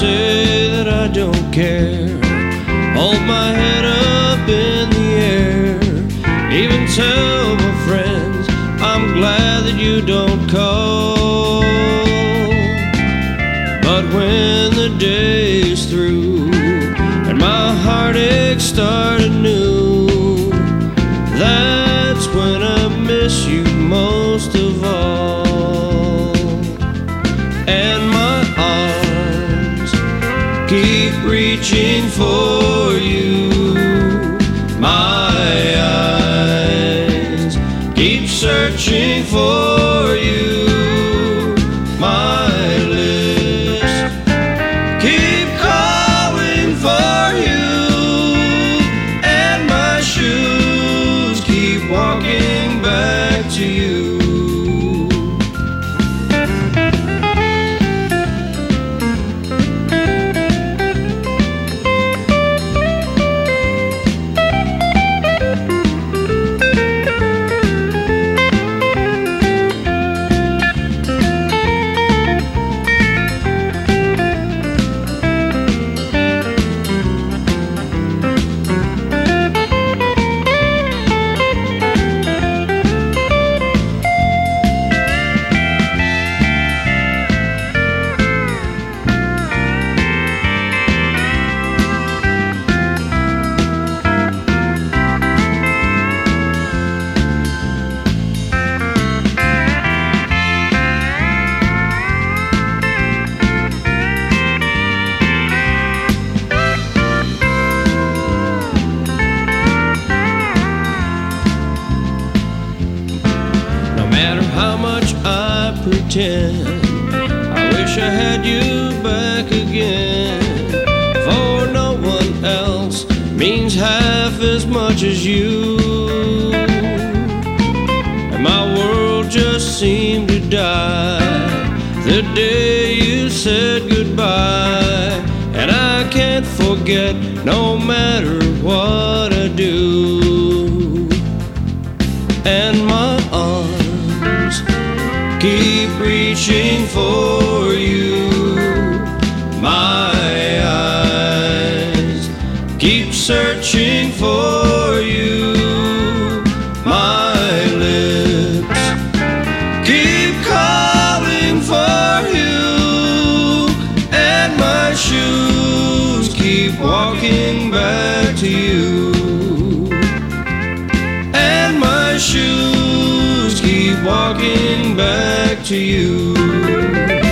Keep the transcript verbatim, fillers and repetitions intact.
say that I don't care. Hold my head up in the air. Even tell my friends I'm glad that you don't call. But when the day's through and my heartaches start anew, that's when I miss you most of all. And my arms keep reaching for you. My eyes keep searching for you. My lips keep calling for you. And my shoes keep walking back to you. No matter how much I pretend, I wish I had you back again. For no one else means half as much as you. And my world just seemed to die the day you said goodbye. And I can't forget no matter what I do. And my arms keep reaching for you. My eyes keep searching for you. My lips keep calling for you. And my shoes keep walking back to you. And my shoes keep walking back to you.